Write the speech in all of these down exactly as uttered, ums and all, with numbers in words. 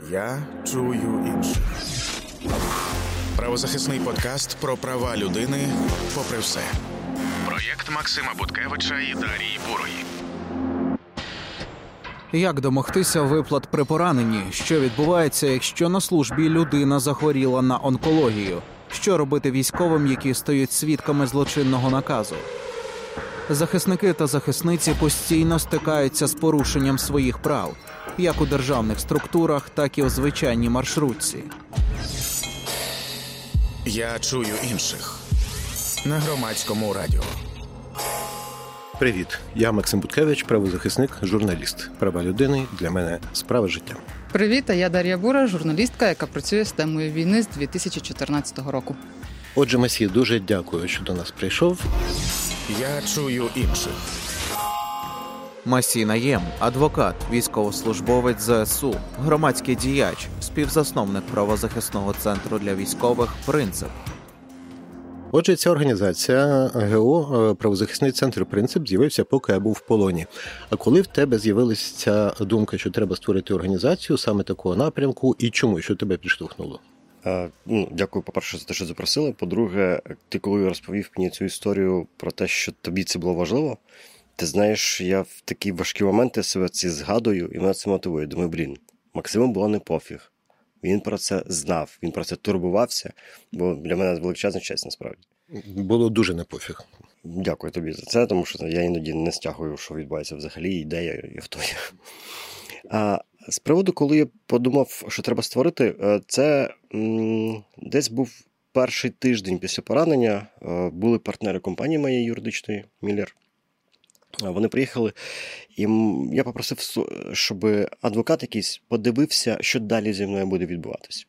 Я чую інших. Правозахисний подкаст про права людини попри все. Проєкт Максима Буткевича і Дарії Бурої. Як домогтися виплат при пораненні? Що відбувається, якщо на службі людина захворіла на онкологію? Що робити військовим, які стають свідками злочинного наказу? Захисники та захисниці постійно стикаються з порушенням своїх прав, як у державних структурах, так і у звичайній маршрутці. Я чую інших. На Громадському радіо. Привіт, я Максим Буткевич, правозахисник, журналіст. Права людини для мене – справа життя. Привіт, а я Дар'я Бура, журналістка, яка працює з темою війни з дві тисячі чотирнадцятого року. Отже, Масі, дуже дякую, що до нас прийшов. Я чую інших. Масій Наєм – адвокат, військовослужбовець зе ес у, громадський діяч, співзасновник правозахисного центру для військових «Принцип». Отже, ця організація ГО «Правозахисний центр «Принцип» з'явився, поки я був в полоні. А коли в тебе з'явилася ця думка, що треба створити організацію саме такого напрямку, і чому, що тебе підштовхнуло? А, ну, дякую, по-перше, за те, що запросили. По-друге, ти коли розповів мені цю історію про те, що тобі це було важливо, ти знаєш, я в такі важкі моменти себе ці згадую, і мене це мотивує. Думаю, блін, Максиму було не пофіг. Він про це знав, він про це турбувався, бо для мене величезна честь, насправді. Було дуже не пофіг. Дякую тобі за це, тому що я іноді не стягую, що відбувається взагалі, і де я, і хто я. А з приводу, коли я подумав, що треба створити, це м- десь був перший тиждень після поранення, були партнери компанії моєї юридичної, Міллер. Вони приїхали, і я попросив, щоб адвокат якийсь подивився, що далі зі мною буде відбуватись.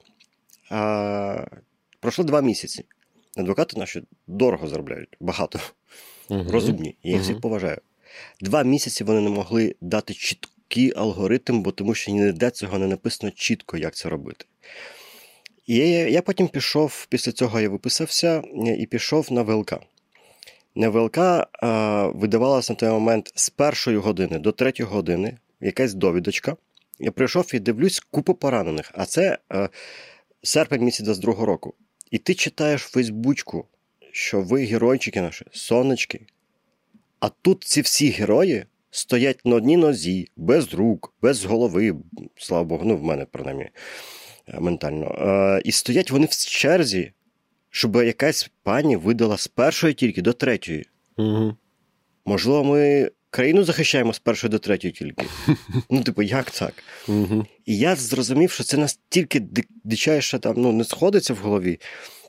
А, пройшло два місяці. Адвокати наші дорого заробляють, багато, угу. розумні, я їх угу. всіх поважаю. Два місяці вони не могли дати чіткий алгоритм, бо тому що ніде цього не написано чітко, як це робити. І я, я потім пішов, після цього я виписався і пішов на ВЛК. На ВЛК а, видавалася на той момент з першої години до третьої години якась довідочка. Я прийшов і дивлюсь купу поранених. А це а, серпень місяць двадцять другого року. І ти читаєш в Фейсбучку, що ви геройчики наші, сонечки. А тут ці всі герої стоять на одній нозі, без рук, без голови, слава Богу, ну в мене, принаймні, ментально. А, і стоять вони в черзі, щоб якась пані видала з першої тільки до третьої. Угу. Можливо, ми країну захищаємо з першої до третьої тільки. Ну, типу, як так? Угу. І я зрозумів, що це настільки дичайше там, ну, не сходиться в голові.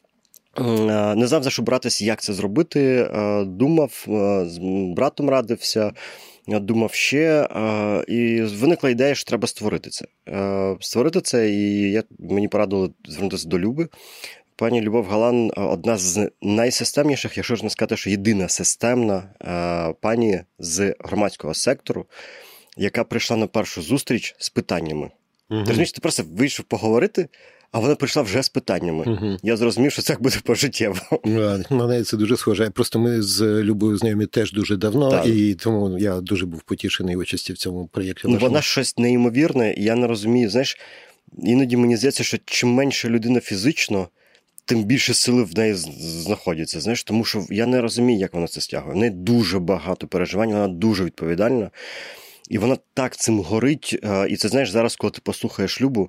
Не знав, за що братися, як це зробити. Думав, з братом радився, думав ще. І виникла ідея, що треба створити це. Створити це, і я, мені порадили звернутися до Люби. Пані Любов Галан – одна з найсистемніших, якщо ж не сказати, що єдина системна пані з громадського сектору, яка прийшла на першу зустріч з питаннями. Угу. Ти розумієш, ти просто вийшов поговорити, а вона прийшла вже з питаннями. Угу. Я зрозумів, що це буде пожиттєво. На неї це дуже схоже. Просто ми з Любою знайомі теж дуже давно, так. І тому я дуже був потішений участі в цьому проєкті. Ну, вона щось неймовірне, і я не розумію, знаєш, іноді мені здається, що чим менше людина фізично, тим більше сили в неї знаходяться, знаєш, тому що я не розумію, як вона це стягує. В неї дуже багато переживань, вона дуже відповідальна, і вона так цим горить. І це, знаєш, зараз, коли ти послухаєш Любу,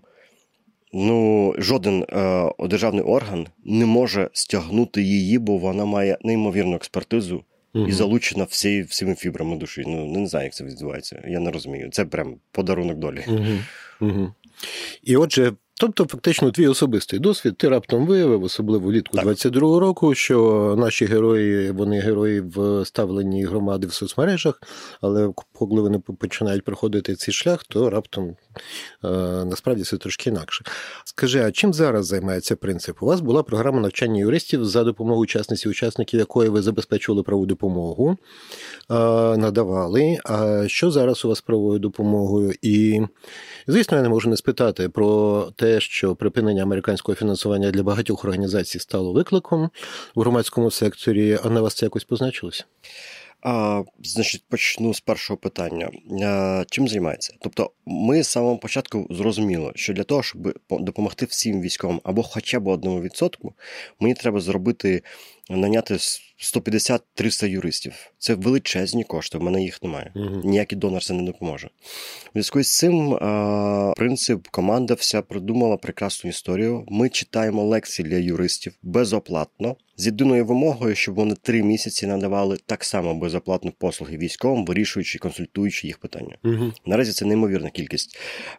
ну, жоден е, державний орган не може стягнути її, бо вона має неймовірну експертизу угу. і залучена всі, всіми фібрами душі. Ну, не знаю, як це відбувається, я не розумію. Це прям подарунок долі. Угу. Угу. І отже, тобто, фактично, твій особистий досвід, ти раптом виявив, особливо влітку двадцять другого року, що наші герої, вони герої в ставленні громади в соцмережах, але коли вони починають проходити цей шлях, то раптом е, насправді це трошки інакше. Скажи, а чим зараз займається «Принцип»? У вас була програма навчання юристів, за допомогою учасниці учасників якої ви забезпечували правову допомогу, е, надавали. А що зараз у вас з правовою допомогою? І, звісно, я не можу не спитати про те, що припинення американського фінансування для багатьох організацій стало викликом у громадському секторі, а на вас це якось позначилося? А, значить, почну з першого питання. А, чим займається? Тобто, ми з самого початку зрозуміли, що для того, щоб допомогти всім військовим або хоча б одному відсотку, мені треба зробити, наняти сто п'ятдесят - триста юристів. Це величезні кошти, в мене їх немає. Угу. Ніякий донор це не допоможе. В зв'язку з цим а, принцип, команда вся придумала прекрасну історію. Ми читаємо лекції для юристів безоплатно, з єдиною вимогою, щоб вони три місяці надавали так само безоплатно послуги військовим, вирішуючи, консультуючи їх питання. Угу. Наразі це неймовірна кількість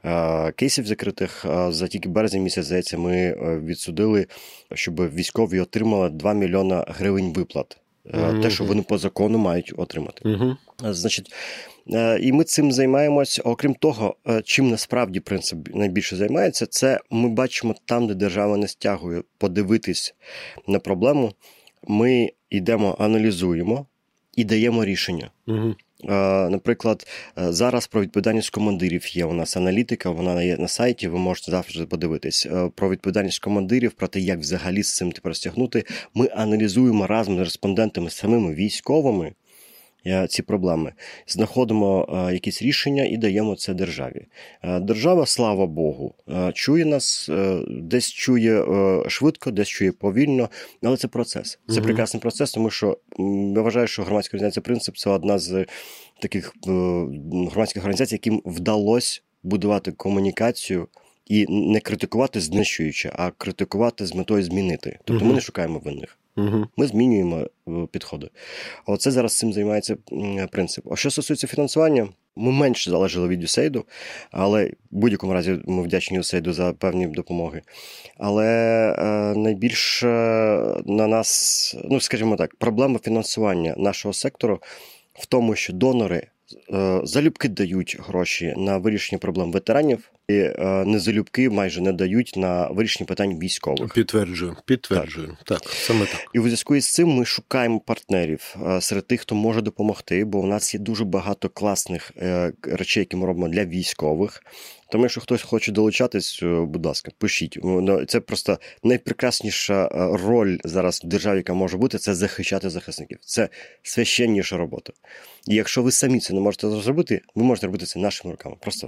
а, кейсів закритих. А, за тільки березень місяць, здається, ми відсудили, щоб військові отримали два мільйона гривень виплат. Mm-hmm. Те, що вони по закону мають отримати. Mm-hmm. Значить, і ми цим займаємось. Окрім того, чим насправді принцип найбільше займається, це ми бачимо там, де держава не стягує, подивитись на проблему, ми йдемо, аналізуємо і даємо рішення. Mm-hmm. Наприклад, зараз про відповідальність командирів є у нас аналітика, вона є на сайті, ви можете завжди подивитись. Про відповідальність командирів, про те, як взагалі з цим тепер стягнути. Ми аналізуємо разом з респондентами, з самими військовими ці проблеми, знаходимо якісь рішення і даємо це державі. Держава, слава Богу, чує нас, десь чує швидко, десь чує повільно, але це процес. Це угу. прекрасний процес, тому що я вважаю, що громадська організація «Принцип» – це одна з таких громадських організацій, яким вдалося будувати комунікацію і не критикувати знищуючи, а критикувати з метою змінити. Тобто угу. ми не шукаємо винних. Угу. Ми змінюємо підходи. Оце зараз цим займається принцип. А що стосується фінансування, ми менше залежали від ю ес ей ай ді, але в будь-якому разі ми вдячні ю ес ей ай ді за певні допомоги. Але е, найбільше на нас, ну скажімо так, проблема фінансування нашого сектору в тому, що донори е, залюбки дають гроші на вирішення проблем ветеранів, і е, незалюбки майже не дають на вирішення питань військових. Підтверджую, підтверджую. Так, так саме так. І у зв'язку із цим ми шукаємо партнерів е, серед тих, хто може допомогти, бо у нас є дуже багато класних е, речей, які ми робимо для військових. Тому, якщо хтось хоче долучатись, будь ласка, пишіть. Це просто найпрекрасніша роль зараз в державі, яка може бути, це захищати захисників. Це священніша робота. І якщо ви самі це не можете зробити, ви можете робити це нашими руками. Просто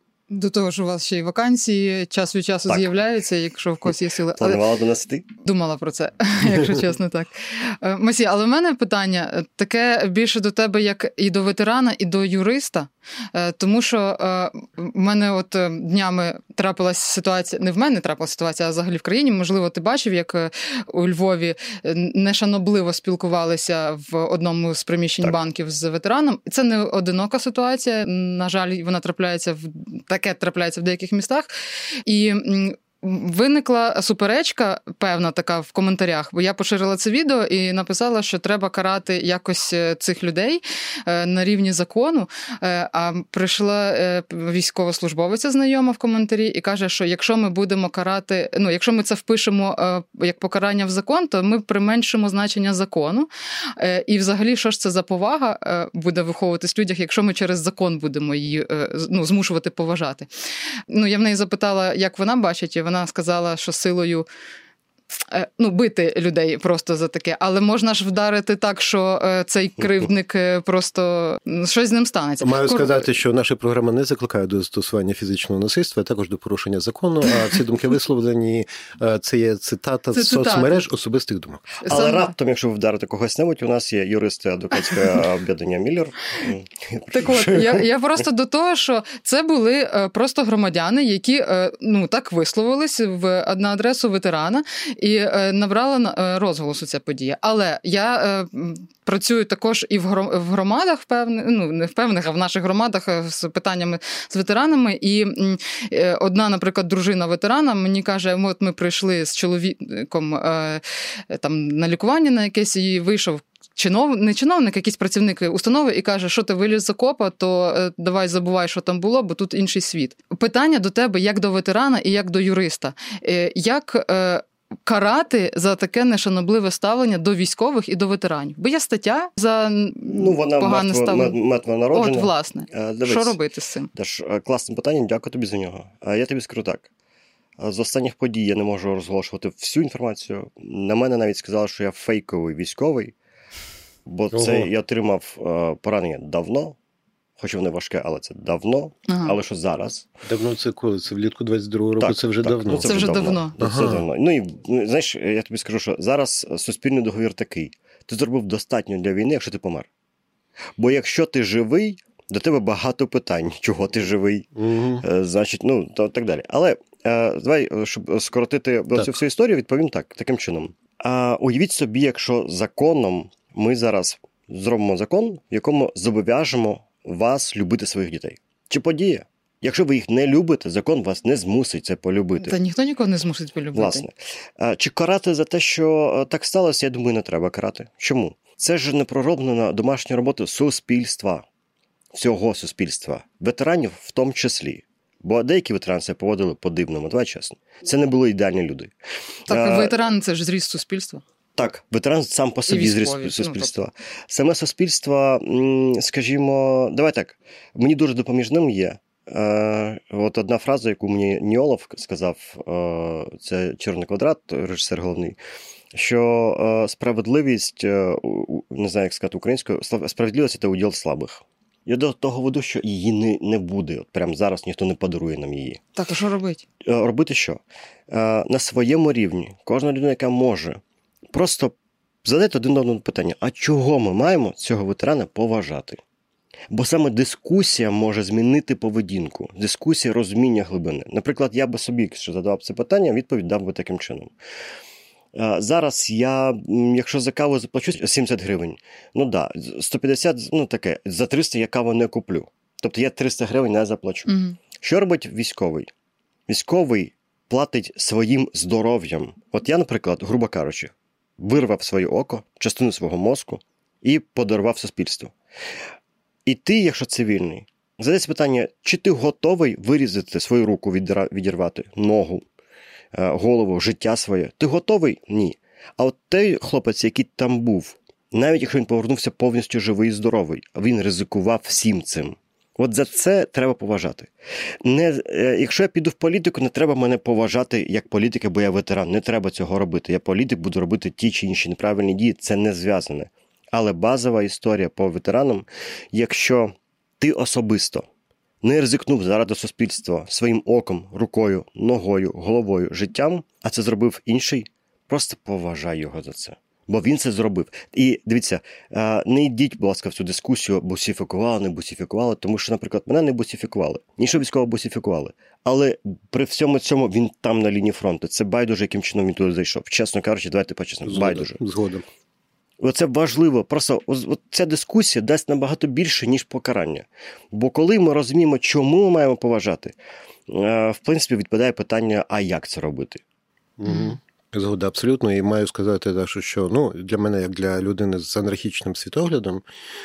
до того ж, у вас ще й вакансії час від часу так. з'являються, якщо в когось є сили. Планувала до нас йти? Думала про це, якщо чесно, так. Масі, але в мене питання таке більше до тебе, як і до ветерана, і до юриста. Тому що в мене от днями трапилась ситуація, не в мене трапилась ситуація, а взагалі в країні. Можливо, ти бачив, як у Львові нешанобливо спілкувалися в одному з приміщень так. банків з ветераном. Це не одинока ситуація. На жаль, вона трапляється в таке трапляється в деяких містах. І виникла суперечка, певна така в коментарях, бо я поширила це відео і написала, що треба карати якось цих людей на рівні закону, а прийшла військовослужбовиця знайома в коментарі і каже, що якщо ми будемо карати, ну, якщо ми це впишемо як покарання в закон, то ми применшимо значення закону. І взагалі, що ж це за повага буде виховуватись в людях, якщо ми через закон будемо її, ну, змушувати поважати. Ну, я в неї запитала, як вона бачить, і вона сказала, що силою, ну, бити людей просто за таке, але можна ж вдарити так, що цей кривдник просто, щось з ним станеться. Маю сказати, що наша програма не закликає до застосування фізичного насильства, а також до порушення закону, а ці думки висловлені, це є цитата з соцмереж особистих думок. Але Сам... раптом, якщо ви вдарите когось-небудь, у нас є юристи адвокатське об'єднання «Міллер». Так от, я, я просто до того, що це були просто громадяни, які, ну, так висловились в, на адресу ветерана, і набрала розголосу ця подія. Але я е, працюю також і в громадах, певних, ну, не в певних, а в наших громадах з питаннями з ветеранами. І е, одна, наприклад, дружина ветерана мені каже, от ми прийшли з чоловіком е, там, на лікування на якесь, і вийшов чинов, не чиновник, якийсь працівник установи і каже, що ти виліз з окопа, то е, давай забувай, що там було, бо тут інший світ. Питання до тебе як до ветерана і як до юриста. Е, як е, карати за таке нешанобливе ставлення до військових і до ветеранів? Бо є стаття за ну, вона погане мертво, ставлення. Мертво народження. От, власне. Дивись, що робити з цим? Теж класне питання, дякую тобі за нього. Я тобі скажу так. З останніх подій я не можу розголошувати всю інформацію. На мене навіть сказали, що я фейковий військовий. Бо це Ого. я отримав е, поранення давно, хоч воно важке, але це давно. Ага. Але що зараз? Давно це коли? Це влітку двадцять другого року, так, це вже так, давно. Ну, це, це вже давно. давно. Ага. Це давно. Ну, і, знаєш, я тобі скажу, що зараз суспільний договір такий. Ти зробив достатньо для війни, якщо ти помер. Бо якщо ти живий, до тебе багато питань, чого ти живий, угу. е, значить, ну, то, так далі. Але е, давай, щоб скоротити так. цю всю історію, відповім так, таким чином. А, уявіть собі, якщо законом ми зараз зробимо закон, в якому зобов'яжемо вас любити своїх дітей. Чи подіє? Якщо ви їх не любите, закон вас не змусить це полюбити. Та ніхто нікого не змусить полюбити. Власне. А, чи карати за те, що так сталося, я думаю, не треба карати. Чому? Це ж не пророблена домашня робота суспільства. Всього суспільства. Ветеранів в тому числі. Бо деякі ветерани себе поводили по-дивному, давай чесно. Це не були ідеальні люди. Так, а, ветеран – це ж зріст суспільства. Так, ветеран сам по собі зріст суспільства. Ну, тобто. Саме суспільство, скажімо, давай так, мені дуже допоміжним є. Е, от одна фраза, яку мені Ніолов сказав, е, це «Чорний квадрат», режисер головний, що е, справедливість, е, не знаю, як сказати українською, справедливість – це уділ слабих. Я до того веду, що її не, не буде. От прямо зараз ніхто не подарує нам її. Так, а що робити? Робити що? На своєму рівні кожна людина, яка може, просто задайте один одному питання, а чого ми маємо цього ветерана поважати? Бо саме дискусія може змінити поведінку, дискусія розуміння глибини. Наприклад, я би собі, якщо задавав це питання, відповідь дав би таким чином. Зараз я, якщо за каву заплачу сімдесят гривень, ну да, сто п'ятдесят, ну таке, за триста я каву не куплю. Тобто я триста гривень не заплачу. Mm-hmm. Що робить військовий? Військовий платить своїм здоров'ям. От я, наприклад, грубо кажучи, вирвав своє око, частину свого мозку і подарував суспільству. І ти, якщо цивільний, задається питання, чи ти готовий вирізати свою руку, відірвати, ногу, голову, життя своє. Ти готовий? Ні. А от той хлопець, який там був, навіть якщо він повернувся повністю живий і здоровий, він ризикував всім цим. От за це треба поважати. Не, якщо я піду в політику, не треба мене поважати як політика, бо я ветеран. Не треба цього робити. Я політик, буду робити ті чи інші неправильні дії. Це не зв'язане. Але базова історія по ветеранам, якщо ти особисто не ризикнув заради суспільства своїм оком, рукою, ногою, головою, життям, а це зробив інший, просто поважай його за це. Бо він це зробив. І дивіться, не йдіть, будь ласка, в цю дискусію, бусифікували, не бусифікували, тому що, наприклад, мене не бусифікували. Нічого військово бусифікували. Але при всьому цьому він там на лінії фронту. Це байдуже, яким чином він туди зайшов. Чесно кажучи, давайте по-чесному. Байдуже. Згодом. Оце важливо. Просто от ця дискусія дасть набагато більше, ніж покарання. Бо коли ми розуміємо, чому ми маємо поважати, в принципі, відпадає питання, а як це робити? Угу. Згода, абсолютно. І маю сказати, що ну, для мене, як для людини з анархічним світоглядом,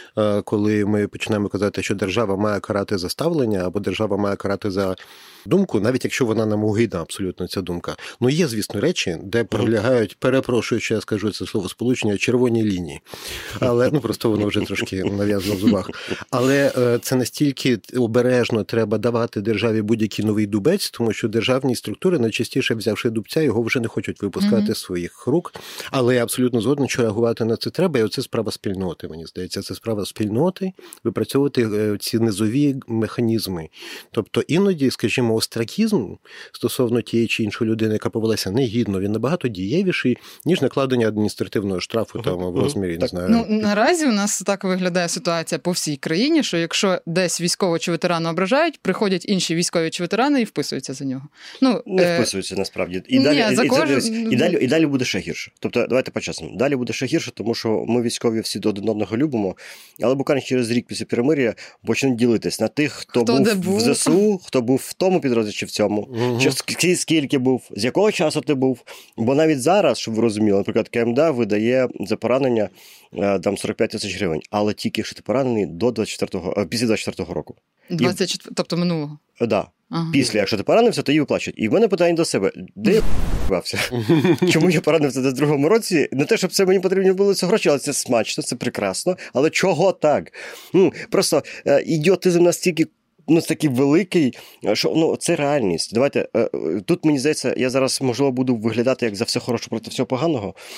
коли ми починаємо казати, що держава має карати за ставлення, або держава має карати за думку, навіть якщо вона нам угідна, абсолютно ця думка. Ну, є, звісно, речі, де пролягають, перепрошую, що я скажу це слово сполучення, червоні лінії. Але, ну, просто воно вже трошки нав'язано в зубах. Але це настільки обережно треба давати державі будь-який новий дубець, тому що державні структури, найчастіше взявши дубця, його вже не хочуть випускати mm-hmm. своїх рук. Але я абсолютно згоден, що реагувати на це треба, і оце справа спільноти, мені здається. Це справа спільноти, випрацьовувати ці низові механізми. Тобто іноді, скажімо, остракізм стосовно тієї чи іншої людини, яка повелася негідно, він набагато дієвіший, ніж накладення адміністративного штрафу uh-huh. там в розмірі, uh-huh. не знаю. Ну, наразі у нас так виглядає ситуація по всій країні, що якщо десь військового чи ветерана ображають, приходять інші військові чи ветерани і вписуються за нього. Ну, не е... вписуються, насправді. І, Ні, далі, і, кож... і, і, далі, і далі буде ще гірше. Тобто, давайте по-чесному. Далі буде ще гірше, тому що ми військові всі один одного любимо, але буквально через рік після перемир'я почнуть ділитись на тих, хто, хто був, був в ЗСУ, хто був в тому підрозділі чи в цьому, угу. чи скільки був, з якого часу ти був. Бо навіть зараз, щоб ви розуміли, наприклад, КМДА видає за поранення там сорок п'ять тисяч гривень, але тільки якщо ти поранений до двадцять четвертого, після двадцять четвертого року. двадцять четвертого, тобто минулого? Так. Да. Ага. Після, якщо ти поранився, то її виплачують. І в мене питання до себе, де я бався? Чому я поранився в другому році? Не те, щоб це мені потрібні були ці гроші, але це смачно, це прекрасно. Але чого так? Ну, просто е, ідіотизм настільки ну, такий великий, що ну, це реальність. Давайте, е, тут, мені здається, я зараз, можливо, буду виглядати як за все хороше проти всього поганого.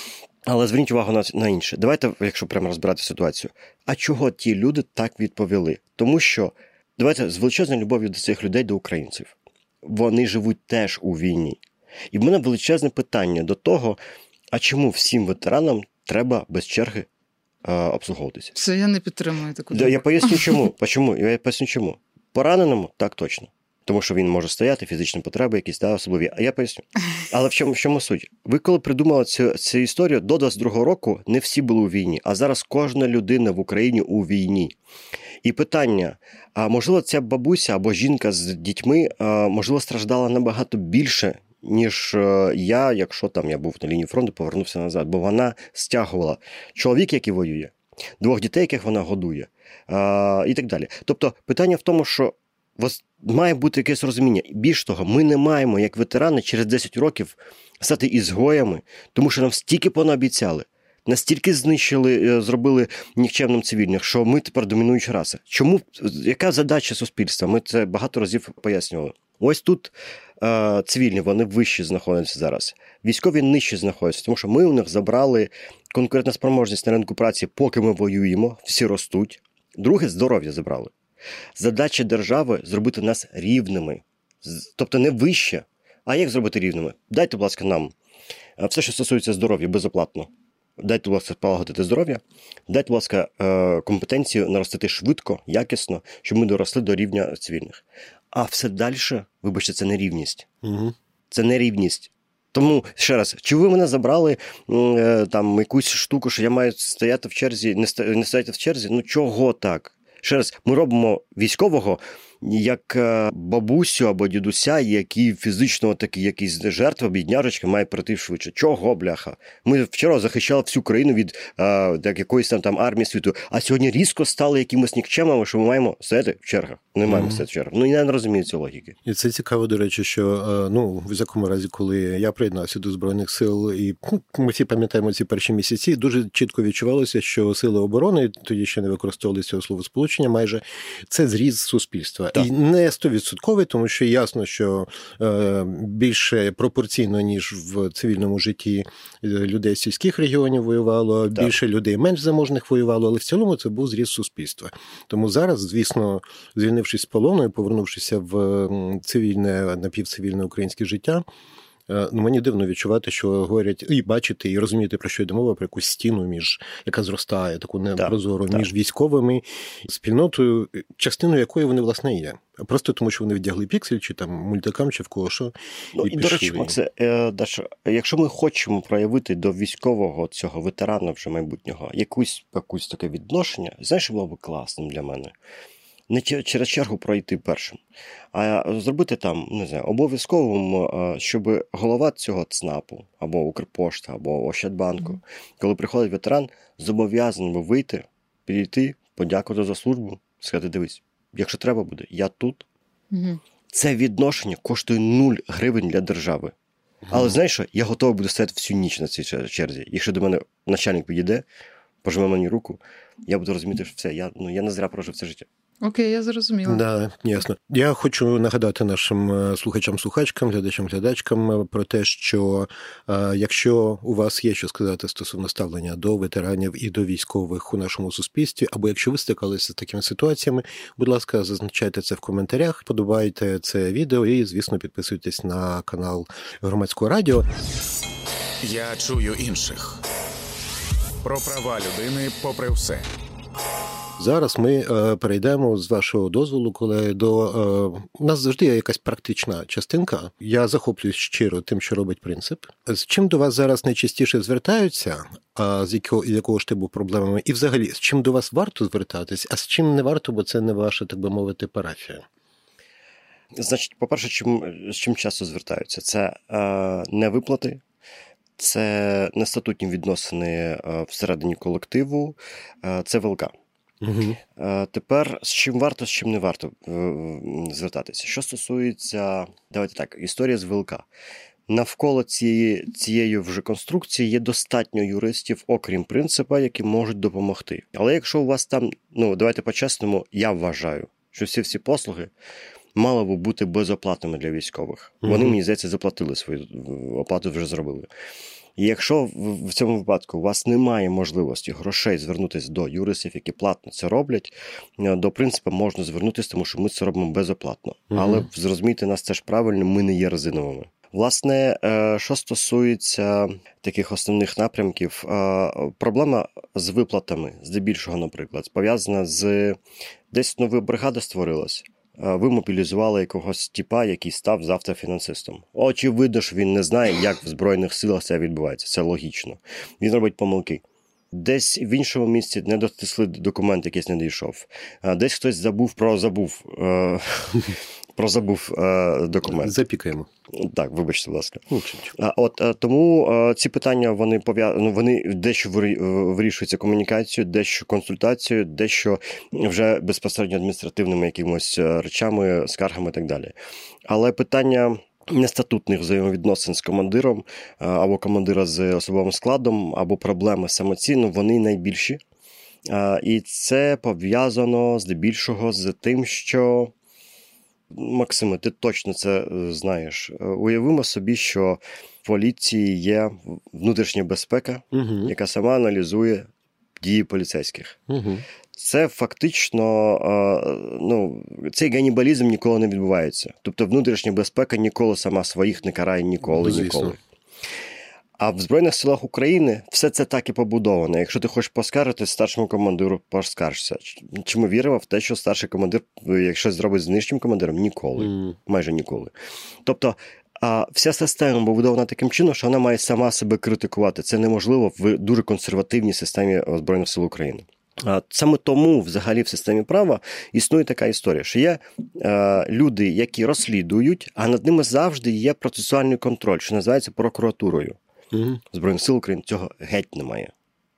Але зверніть увагу на, на інше. Давайте, якщо прямо розбирати ситуацію. А чого ті люди так відповіли? Тому що, давайте з величезною любов'ю до цих людей, до українців. Вони живуть теж у війні. І в мене величезне питання до того, а чому всім ветеранам треба без черги е, обслуговуватися? Все, я не підтримую таку думку. Я поясню чому. Почому? Я поясню чому. Пораненому – так точно. Тому що він може стояти, фізичні потреби якісь, да, особливі. А я поясню. Але в чому, в чому суть? Ви коли придумали цю, цю історію, до двадцять другого року не всі були у війні, а зараз кожна людина в Україні у війні. І питання, а можливо ця бабуся або жінка з дітьми, а, можливо, страждала набагато більше, ніж я, якщо там я був на лінії фронту, повернувся назад. Бо вона стягувала чоловік, який воює, двох дітей, яких вона годує, а, і так далі. Тобто питання в тому, що має бути якесь розуміння. Більш того, ми не маємо, як ветерани, через десять років стати ізгоями, тому що нам стільки понаобіцяли, настільки знищили, зробили нікчемним цивільних, що ми тепер домінуюча раса. Чому? Яка задача суспільства? Ми це багато разів пояснювали. Ось тут е, цивільні, вони вищі знаходяться зараз. Військові нижчі знаходяться, тому що ми у них забрали конкурентну спроможність на ринку праці, поки ми воюємо, всі ростуть. Друге, здоров'я забрали. Задача держави – зробити нас рівними. Тобто не вище. А як зробити рівними? Дайте, будь ласка, нам все, що стосується здоров'я, безоплатно. Дайте, будь ласка, полагодити здоров'я. Дайте, будь ласка, компетенцію наростити швидко, якісно, щоб ми доросли до рівня цивільних. А все далі, вибачте, це не рівність. Угу. Це не рівність. Тому, ще раз, чи ви мене забрали там якусь штуку, що я маю стояти в черзі, не стояти в черзі? Ну, чого так? Ще раз, ми робимо військового як бабусю або дідуся, який фізично такі якісь жертви, бідняжечки, має прийти швидше. Чого, бляха? Ми вчора захищали всю країну від а, так, якоїсь там, там армії світу, а сьогодні різко стали якимось нікчемами, що ми маємо стояти в чергах. Не маємо mm-hmm. стояти в чергах. Ну, я не розумію цієї логіки. І це цікаво, до речі, що, ну, в якому разі, коли я приєднався до Збройних сил, і ну, ми всі пам'ятаємо ці перші місяці, дуже чітко відчувалося, що сили оборони, тоді ще не використовували цього словосполучення, майже це зріз суспільства. Так. І не стовідсотковий, тому що ясно, що е, більше пропорційно, ніж в цивільному житті людей з сільських регіонів воювало, так. більше людей менш заможних воювало, але в цілому це був зріз суспільства. Тому зараз, звісно, звільнившись з полону і повернувшися в цивільне, напівцивільне українське життя, ну, мені дивно відчувати, що говорять і бачити, і розуміти, про що йде мова, про якусь стіну, між, яка зростає, таку непрозору, між так. військовими, спільнотою, частиною якої вони, власне, є. Просто тому, що вони вдягли піксель, чи там мультикам, чи в кого що. Ну, і, і до речі, Максе, е, Даша, якщо ми хочемо проявити до військового цього ветерана вже майбутнього якусь, якусь таке відношення, знаєш, було б класним для мене? Не через чергу пройти першим, а зробити там, не знаю, обов'язковим, щоб голова цього ЦНАПу, або Укрпошта, або Ощадбанку, mm-hmm. коли приходить ветеран, зобов'язаний вийти, підійти, подякувати за службу, сказати, дивись, якщо треба буде, я тут. Mm-hmm. Це відношення коштує нуль гривень для держави. Mm-hmm. Але знаєш що, я готовий буду стояти всю ніч на цій черзі. Якщо до мене начальник підійде, пожме мені руку, я буду розуміти, що все, я, ну, я не зря прожив це життя. Окей, я зрозуміла. Да, ясно. Я хочу нагадати нашим слухачам-слухачкам, глядачам-глядачкам про те, що е, якщо у вас є що сказати стосовно ставлення до ветеранів і до військових у нашому суспільстві, або якщо ви стикалися з такими ситуаціями, будь ласка, зазначайте це в коментарях, подобайте це відео і, звісно, підписуйтесь на канал Громадського радіо. Я чую інших. Про права людини попри все. Зараз ми е, перейдемо, з вашого дозволу, коли до... Е, у нас завжди є якась практична частинка. Я захоплююсь щиро тим, що робить принцип. З чим до вас зараз найчастіше звертаються, а з якого, якого ж типу проблемами? І взагалі, з чим до вас варто звертатись, а з чим не варто, бо це не ваша, так би мовити, парафія? Значить, по-перше, чим, з чим часто звертаються? Це е, невиплати, це нестатутні відносини е, всередині колективу, е, це ВЛК. Угу. Тепер, з чим варто, з чим не варто звертатися. Що стосується, давайте так, історія з ВЛК. Навколо цієї, цієї вже конструкції є достатньо юристів, окрім принципа, які можуть допомогти. Але якщо у вас там, ну, давайте по-чесному, я вважаю, що всі-всі послуги мали б бути безоплатними для військових. Угу. Вони, мені здається, заплатили свою оплату, вже зробили. І якщо в цьому випадку у вас немає можливості грошей звернутися до юристів, які платно це роблять, до принципу можна звернутися, тому що ми це робимо безоплатно. Угу. Але зрозумійте нас теж правильно, ми не є резиновими. Власне, що стосується таких основних напрямків, проблема з виплатами, здебільшого, наприклад, пов'язана з десь нова бригада створилась. Ви мобілізували якогось тіпа, який став завтра фінансистом. Очевидно, що він не знає, як в Збройних силах це відбувається. Це логічно. Він робить помилки. Десь в іншому місці не дотисли документ, якийсь не дійшов. Десь хтось забув про забув. Про забув документ. Запікаємо. Так, вибачте, будь ласка. От тому ці питання вони пов'я... ну, вони дещо вирішуються комунікацією, дещо консультацією, дещо вже безпосередньо адміністративними якимось речами, скаргами і так далі. Але питання нестатутних взаємовідносин з командиром або командира з особовим складом, або проблеми самоцінно, вони найбільші. І це пов'язано здебільшого з тим, що Максиме, ти точно це знаєш. Уявимо собі, що в поліції є внутрішня безпека, угу. яка сама аналізує дії поліцейських. Угу. Це фактично, ну, цей ганібалізм ніколи не відбувається. Тобто внутрішня безпека ніколи сама своїх не карає ніколи, Звісно. ніколи. А в Збройних силах України все це так і побудовано. Якщо ти хочеш поскаржитись старшому командиру, поскаржишся. Чи ми віримо в те, що старший командир, якщо зробить з нижчим командиром? Ніколи. Mm. Майже ніколи. Тобто, а вся система побудована таким чином, що вона має сама себе критикувати. Це неможливо в дуже консервативній системі Збройних сил України. Саме тому, взагалі, в системі права існує така історія, що є е, люди, які розслідують, а над ними завжди є процесуальний контроль, що називається прокуратурою. Угу. Збройних сил України цього геть немає.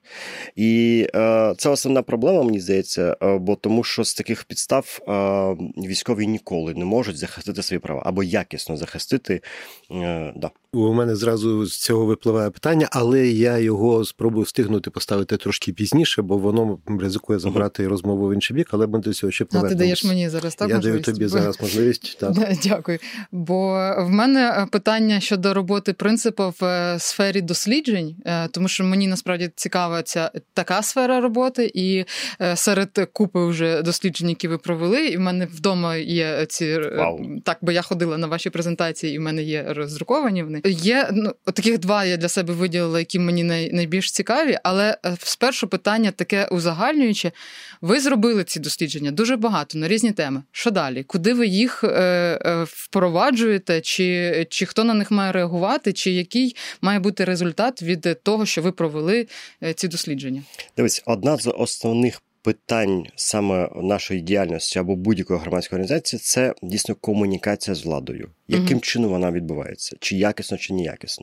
І е, це основна проблема, мені здається, е, бо тому що з таких підстав е, військові ніколи не можуть захистити свої права або якісно захистити. Е, да. У мене зразу з цього випливає питання, але я його спробую встигнути поставити трошки пізніше, бо воно ризикує забрати uh-huh. розмову в інший бік, але ми до цього ще повернемось. А ти даєш мені зараз так я можливість? Я даю тобі бо... зараз можливість. Так. Дякую. Бо в мене питання щодо роботи принципу в сфері досліджень, тому що мені насправді цікава ця така сфера роботи, і серед купи вже досліджень, які ви провели, і в мене вдома є ці... Wow. Так, бо я ходила на ваші презентації, і в мене є роздруковані вони. Є, ну, таких два я для себе виділила, які мені най, найбільш цікаві, але спершу питання таке узагальнююче. Ви зробили ці дослідження дуже багато, на різні теми. Що далі? Куди ви їх е, е, впроваджуєте? Чи, чи хто на них має реагувати? Чи який має бути результат від того, що ви провели ці дослідження? Дивись, одна з основних питань саме нашої діяльності або будь-якої громадської організації – це дійсно комунікація з владою. Яким угу. чином вона відбувається? Чи якісно, чи неякісно?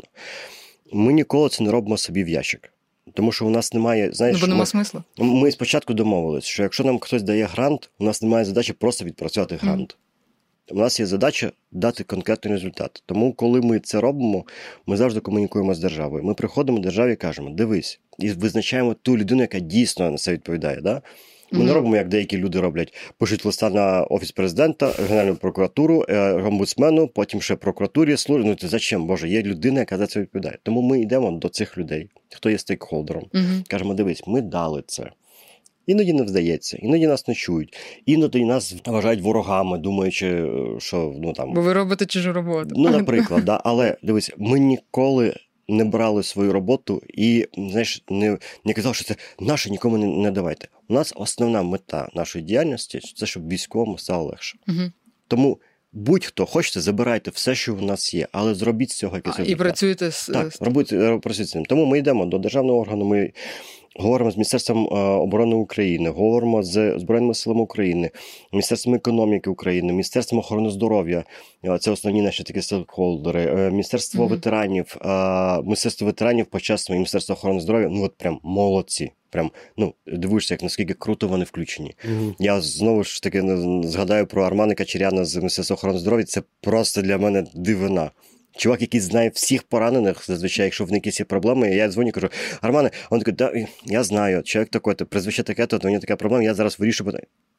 Ми ніколи це не робимо собі в ящик. Тому що у нас немає, знаєш... Ну, бо нема ми, смислу. Ми спочатку домовились, що якщо нам хтось дає грант, у нас немає задачі просто відпрацювати грант. Угу. У нас є задача дати конкретний результат. Тому, коли ми це робимо, ми завжди комунікуємо з державою. Ми приходимо до держави і кажемо, дивись, і визначаємо ту людину, яка дійсно на це відповідає. Да? Ми mm-hmm. не робимо, як деякі люди роблять. Пишуть листа на Офіс президента, Генеральну прокуратуру, омбудсмену, потім ще прокуратурі, службі. Ну, це зачем? Боже, є людина, яка за це відповідає. Тому ми йдемо до цих людей, хто є стейкхолдером. Mm-hmm. Кажемо, дивись, ми дали це. Іноді не вдається, іноді нас не чують, іноді нас вважають ворогами, думаючи, що, ну, там... Бо ви робите чужу роботу. Ну, наприклад, да, але, дивись, ми ніколи не брали свою роботу і, знаєш, не, не казали, що це наше, нікому не, не давайте. У нас основна мета нашої діяльності – це, щоб військовому стало легше. Угу. Тому будь-хто хочете, забирайте все, що в нас є, але зробіть з цього якийсь результат. І працюєте з... Так, робіть, працюйте з ним. Тому ми йдемо до державного органу, ми говоримо з Міністерством оборони України, говоримо з Збройними силами України, Міністерством економіки України, Міністерством охорони здоров'я, це основні наші такі стейкхолдери, Міністерство mm-hmm. ветеранів, Міністерство ветеранів почесно і Міністерство охорони здоров'я, ну от прям молодці. Прям, ну, дивишся, як наскільки круто вони включені. Mm-hmm. Я знову ж таки згадаю про Армана Качеряна з Міністерства охорони здоров'я, це просто для мене дивина. Чувак, який знає всіх поранених, зазвичай, якщо в них якісь є проблеми, я дзвоню і кажу, Армане, він такий, да, я знаю, чоловік такий, прізвище таке, то у нього така проблема, я зараз вирішу питання.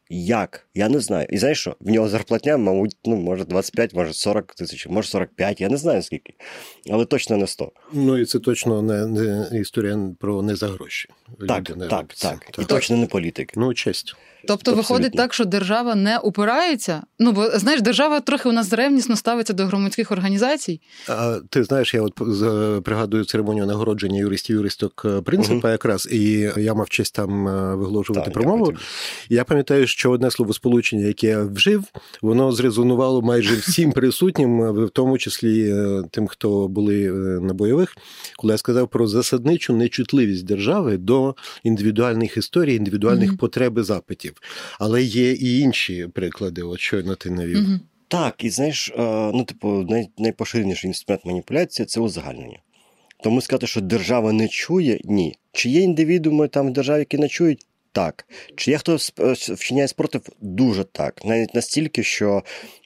Як? Я не знаю. І знаєш що? В нього зарплатня, мабуть, ну, може двадцять п'ять, може сорок тисяч, може сорок п'ять, я не знаю скільки. Але точно не сто. Ну, і це точно не, не історія про не за гроші. Так, Люди так, так. так. І точно не політики. Ну, честь. Тобто Абсолютно. Виходить так, що держава не упирається? Ну, бо, знаєш, держава трохи у нас ревнісно ставиться до громадських організацій. А ти знаєш, я от пригадую церемонію нагородження юристів-юристок принципа, угу. якраз, і я мав честь там виголошувати так, промову. Я пам'ятаю, що одне словосполучення, яке я вжив, воно зрезонувало майже всім присутнім, в тому числі тим, хто були на бойових, коли я сказав про засадничу нечутливість держави до індивідуальних історій, індивідуальних угу. потреб і запитів. Але є і інші приклади, от щойно ти навів. Угу. Так, і знаєш, ну, типу, най, найпоширеніший інструмент маніпуляції – це узагальнення. Тому сказати, що держава не чує – ні. Чи є індивідууми там в державі, які не чують? Так. Чи є хто вчиняє спротив? Дуже так. Навіть настільки, що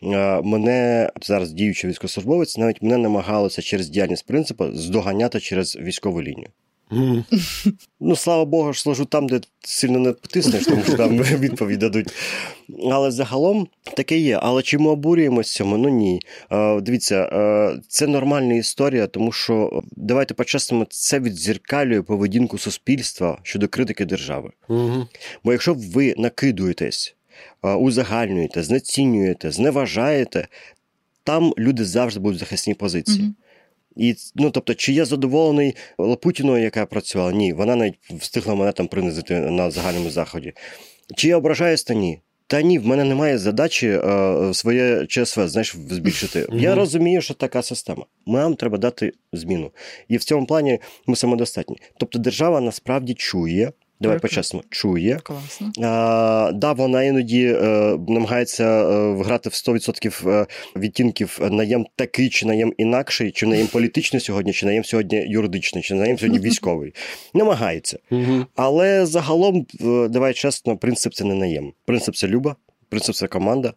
мене, зараз діючий військовослужбовець, навіть мене намагалося через діяльність принципу здоганяти через військову лінію. Mm. Ну, слава Богу, ж служу там, де сильно не потиснеш, тому що там відповідь дадуть. Але загалом таке є. Але чи ми обурюємося цьому? Ну, ні. Е, дивіться, е, це нормальна історія, тому що, давайте по-чесному, це відзеркалює поведінку суспільства щодо критики держави. Mm-hmm. Бо якщо ви накидуєтесь, е, узагальнюєте, знецінюєте, зневажаєте, там люди завжди будуть в захисній позиції. Mm-hmm. І, ну, тобто, чи я задоволений Лапутіною, яка працювала? Ні, вона навіть встигла мене там принизити на загальному заході. Чи я ображаюсь? Та ні. Та ні, в мене немає задачі е, своє ЧСВ, знаєш, збільшити. Mm-hmm. Я розумію, що така система. Нам треба дати зміну. І в цьому плані ми самодостатні. Тобто, держава насправді чує, давай по-чесному, чує. Класно. А, да, вона іноді е, намагається е, грати в сто відсотків відтінків наєм такий, чи наєм інакший, чи наєм політичний сьогодні, чи наєм сьогодні юридичний, чи наєм сьогодні військовий. Намагається. Угу. Але загалом, давай чесно, принцип це не наєм. Принцип це люба, принцип це команда.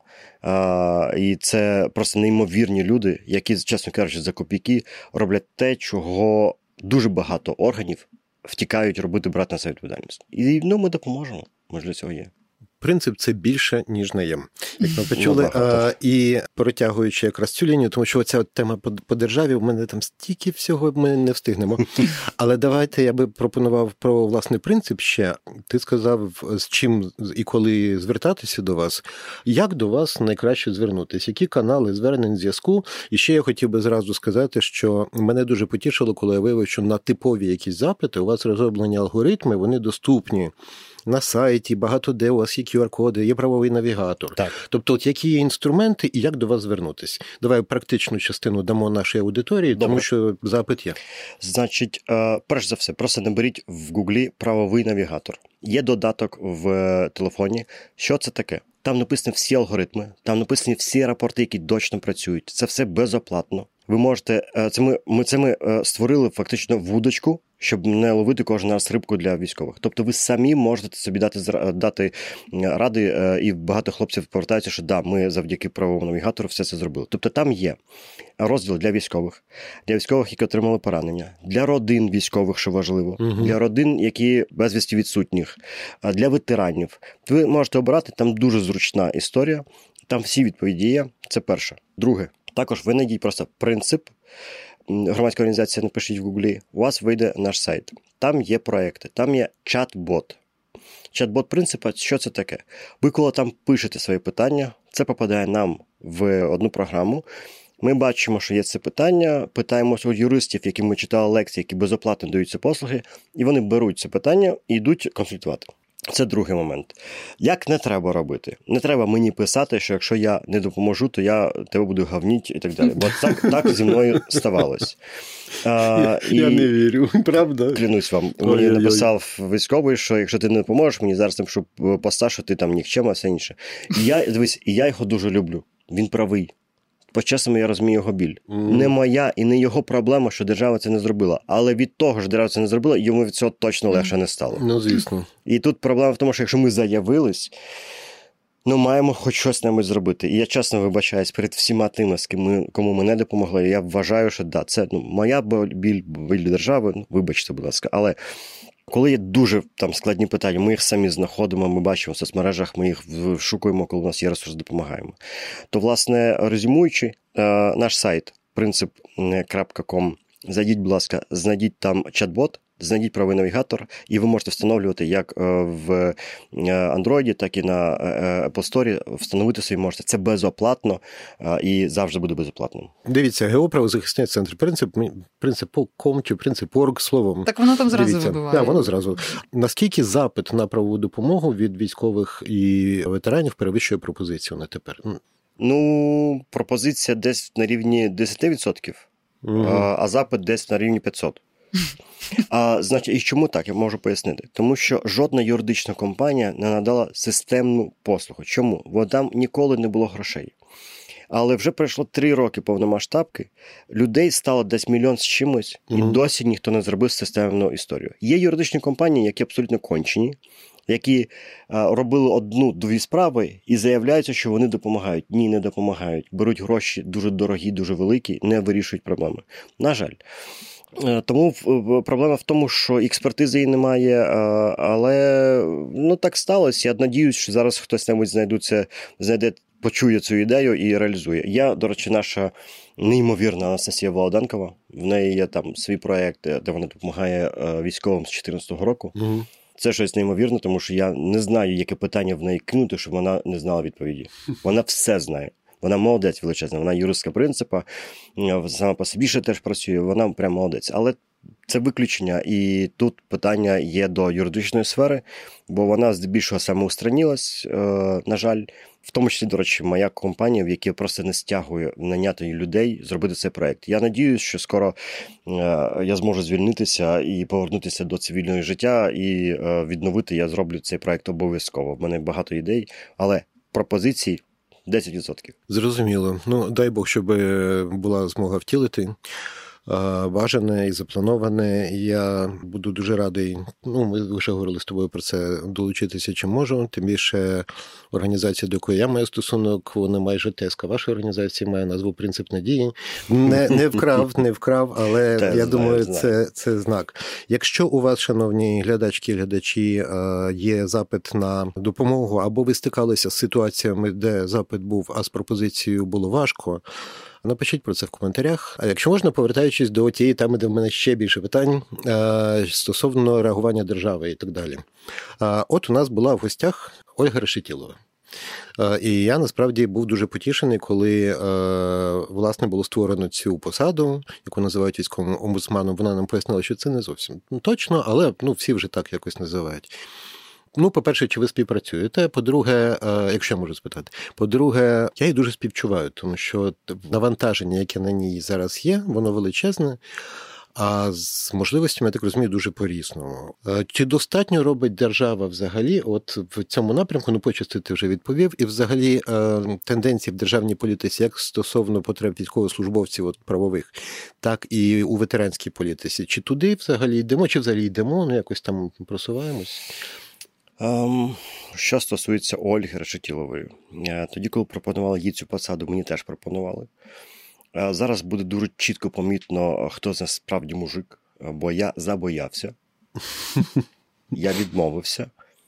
А, і це просто неймовірні люди, які, чесно кажучи, за копійки роблять те, чого дуже багато органів втікають робити, брати на себе відповідальність. І, ну, ми допоможемо. Ми ж для цього є. Принцип – це більше, ніж наєм. Як ми почули. А, і протягуючи якраз цю лінію, тому що оця тема по, по державі, в мене там стільки всього ми не встигнемо. Але давайте я би пропонував про власний принцип ще. Ти сказав, з чим і коли звертатися до вас. Як до вас найкраще звернутися? Які канали звернень, зв'язку? І ще я хотів би зразу сказати, що мене дуже потішило, коли я виявив, що на типові якісь запити у вас розроблені алгоритми, вони доступні на сайті, багато де у вас є ку ар-коди, є правовий навігатор. Так. Тобто, от які є інструменти і як до вас звернутися? Давай практичну частину дамо нашій аудиторії, Добре. Тому що запит є. Значить, перш за все, просто наберіть в Гуглі правовий навігатор. Є додаток в телефоні. Що це таке? Там написані всі алгоритми, там написані всі рапорти, які точно працюють. Це все безоплатно. Ви можете, це ми, ми, це ми створили фактично вудочку, щоб не ловити кожен раз рибку для військових. Тобто ви самі можете собі дати, дати ради, і багато хлопців повертаються, що да, ми завдяки правовому навігатору все це зробили. Тобто там є розділ для військових, для військових, які отримали поранення, для родин військових, що важливо, угу. для родин, які безвісті відсутніх, для ветеранів. Ви можете обирати, там дуже зручна історія, там всі відповіді є, це перше. Друге, також ви знайдіть просто принцип, громадська організація, напишіть в Гуглі, у вас вийде наш сайт. Там є проекти, там є чат-бот. Чат-бот принципу, що це таке? Ви коли там пишете свої питання, це попадає нам в одну програму. Ми бачимо, що є це питання, питаємося у юристів, яким ми читали лекції, які безоплатно дають ці послуги, і вони беруть це питання і йдуть консультувати. Це другий момент. Як не треба робити? Не треба мені писати, що якщо я не допоможу, то я тебе буду гавніть і так далі. Бо так, так зі мною ставалось. А, я, і, я не вірю, правда? Клянусь вам. Ой, мені ой, написав ой. військовий, що якщо ти не допоможеш, мені зараз напишу поста, що ти там нікчема, а все інше. І я, дивись, і я його дуже люблю. Він правий. По-чесному я розумію його біль. Mm. Не моя і не його проблема, що держава це не зробила. Але від того, що держава це не зробила, йому від цього точно легше не стало. Ну, звісно. І тут проблема в тому, що якщо ми заявились, ну, маємо хоч щось небудь зробити. І я чесно вибачаюсь перед всіма тими, з ким ми, кому ми не допомогли. Я вважаю, що да, це ну, моя біль, біль держави, ну, вибачте, будь ласка, але Коли є дуже там складні питання, ми їх самі знаходимо, ми бачимо в соцмережах, ми їх шукаємо, коли у нас є ресурс, допомагаємо. То, власне, резюмуючи, наш сайт принцип крапка ком, зайдіть, будь ласка, знайдіть там чат-бот, знайдіть правий навігатор, і ви можете встановлювати як в Android, так і на Apple Store, встановити собі можете. Це безоплатно і завжди буде безоплатним. Дивіться, ГО правозахисний центр, принцип, принцип ком чи принцип орг, словом. Так воно там зразу Дивіться. вибиває. Так, воно зразу. Наскільки запит на правову допомогу від військових і ветеранів перевищує пропозицію на тепер? Ну, пропозиція десь на рівні десять відсотків, угу. а, а запит десь на рівні п'ятсот. А, значить, і чому так? Я можу пояснити. Тому що жодна юридична компанія не надала системну послугу. Чому? Бо там ніколи не було грошей. Але вже пройшло три роки повномасштабки, людей стало десь мільйон з чимось, і mm-hmm. досі ніхто не зробив системну історію. Є юридичні компанії, які абсолютно кончені, які а, робили одну-дві справи і заявляються, що вони допомагають. Ні, не допомагають. Беруть гроші дуже дорогі, дуже великі, не вирішують проблеми. На жаль. Тому проблема в тому, що експертизи її немає, але ну, так сталося. Я надіюсь, що зараз хтось-небудь знайдеться, знайде, почує цю ідею і реалізує. Я, до речі, наша неймовірна Анастасія Володанкова, в неї є там свій проєкт, де вона допомагає військовим з дві тисячі чотирнадцятого року. Угу. Це щось неймовірне, тому що я не знаю, яке питання в неї кинути, щоб вона не знала відповіді. Вона все знає. Вона молодець величезна, вона юристка принципа, сама по собі ще теж працює, вона прям молодець. Але це виключення, і тут питання є до юридичної сфери, бо вона здебільшого самоустранилась, на жаль, в тому числі, до речі, моя компанія, в якій просто не стягує наняти людей зробити цей проєкт. Я надіюсь, що скоро я зможу звільнитися і повернутися до цивільного життя, і відновити, я зроблю цей проєкт обов'язково. В мене багато ідей, але пропозицій десять відсотків. Зрозуміло. Ну, дай Бог, щоб була змога втілити бажане і заплановане. Я буду дуже радий, ну, ми вже говорили з тобою про це, долучитися чим можу. Тим більше організація, до якої я маю стосунок, вона майже теска вашої організації, має назву «Принцип надії». Не, не вкрав, не вкрав, але Те, я знаю, думаю, знаю. Це, це знак. Якщо у вас, шановні глядачки і глядачі, є запит на допомогу, або ви стикалися з ситуаціями, де запит був, а з пропозицією було важко, напишіть про це в коментарях. А якщо можна, повертаючись до тієї теми, де в мене ще більше питань стосовно реагування держави і так далі. От у нас була в гостях Ольга Решетілова. І я, насправді, був дуже потішений, коли, власне, було створено цю посаду, яку називають військовим омбудсманом. Вона нам пояснила, що це не зовсім точно, але ну, всі вже так якось називають. Ну, по-перше, чи ви співпрацюєте? По-друге, якщо я можу спитати. По-друге, я її дуже співчуваю, тому що навантаження, яке на ній зараз є, воно величезне, а з можливостями, я так розумію, дуже по-різному. Чи достатньо робить держава взагалі, от в цьому напрямку, ну, почасти ти вже відповів, і взагалі тенденції в державній політиці, як стосовно потреб військовослужбовців от, правових, так і у ветеранській політиці. Чи туди взагалі йдемо, чи взагалі йдемо, ну, якось там просуваємось? Um, що стосується Ольги Решетілової, тоді, коли пропонували їй цю посаду, мені теж пропонували. Зараз буде дуже чітко помітно, хто насправді мужик, бо я забоявся. Я відмовився,